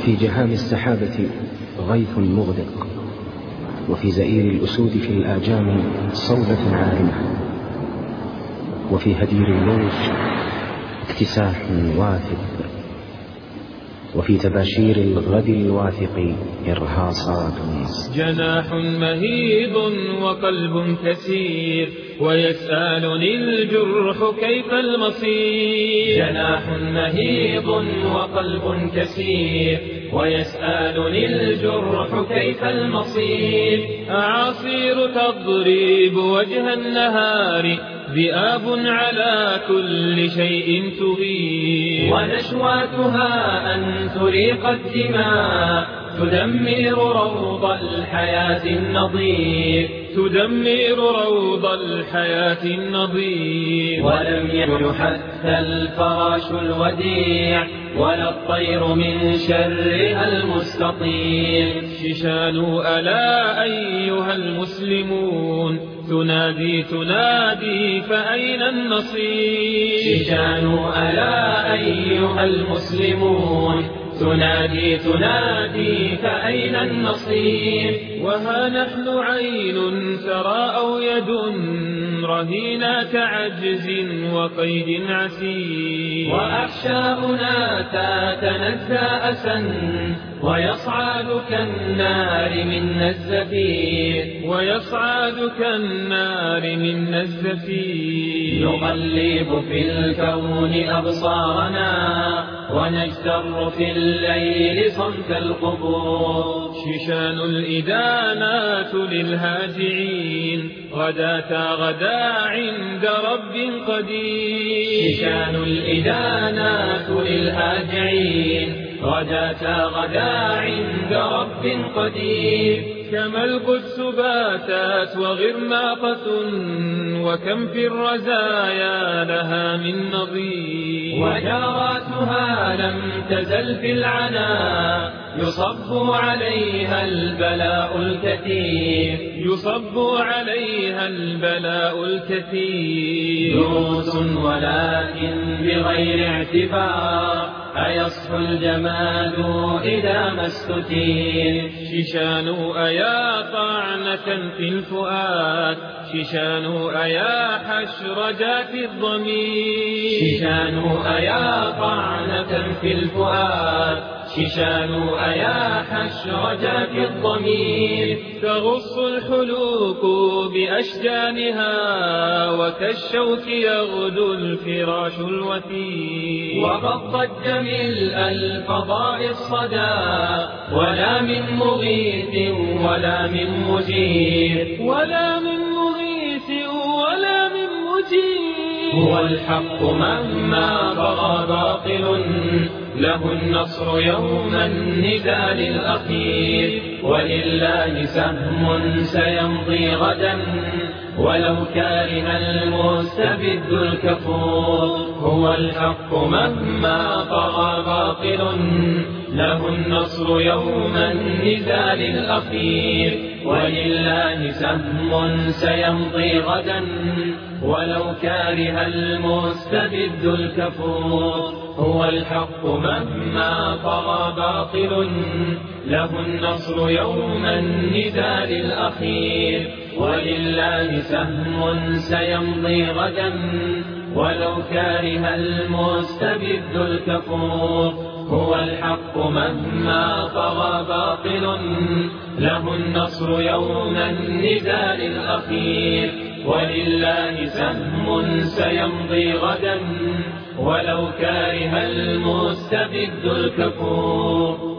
في جهام السحابة غيث مغدق، وفي زئير الأسود في الآجام صولة عارمة، وفي هدير اللوج اكتساح واثق، وفي تباشير الغد الواثق إرهاصات النصر. جناح مهيب وقلب كثير، ويسألني الجرح كيف المصير. جناح مهيب وقلب كثير، ويسألني الجرح كيف المصير. أعاصير تضرب وجه النهار، ذئاب على كل شيء تغير. ونشواتها أن تريق الدماء، تدمر روض الحياة النظير. تدمر روض الحياة النظير. ولم يكن حتى الفراش الوديع، ولا الطير من شرها المستطير. شيشان ألا أيها المسلمون، تنادي فأين النصير. شيشان ألا أيها المسلمون، تنادي فأين النصير. وها نحن عين ترى أو يد رهينة عجز وقيد عسير. وأحشاؤنا تتنزى أسا، ويصعد كالنار منا الزفير. ويصعد كالنار منا الزفير. نقلب في الكون أبصارنا، ونجتر في الليل صمت القبور. شيشان الإدانات للهاجعين، غدا عند رب قدير. شيشان الإدانات للهاجعين، غدا عند رب قدير. كما القدس باتت وغرناطة، وكم في الرزايا لها من نظير. وجاراتها لم تزل في العناء، يصب عليها البلاء الكثير. يصب عليها البلاء الكثير. دروس ولكن بغير اعتبار، أيصحو الجمال إذا ما استتير. شيشان أيا طعنة في الفؤاد، شيشان أيا حشرجات الضمير. شيشان أيا طعنة في الفؤاد، شيشان أيا حشرجات الضمير. تغص الحلوق بأشجانها، وكالشوك يغدو الفراش الوثير. وقد ضج ملء الفضاء الصدى، ولا من مغيث ولا من مجير. ولا من مغيث ولا من مجير. هو الحق مهما طغى باطل، له النصر يوم النزال الأخير. ولله سهم سيمضي غدا، ولو كاره المستبد الكفور. هو الحق مهما طغى باطل، له النصر يوم النزال الأخير. ولله سهم سيمضي غدا، ولو كاره المستبد الكفور. هو الحق مهما طغى باطل، له النصر يوم النزال الأخير. ولله سهم سيمضي غدا، ولو كاره المستبد الكفور. هو الحق مهما طغى باطل، له النصر يوم النزال الأخير. ولله سهم سيمضي غدا، ولو كاره المستبد الكفور.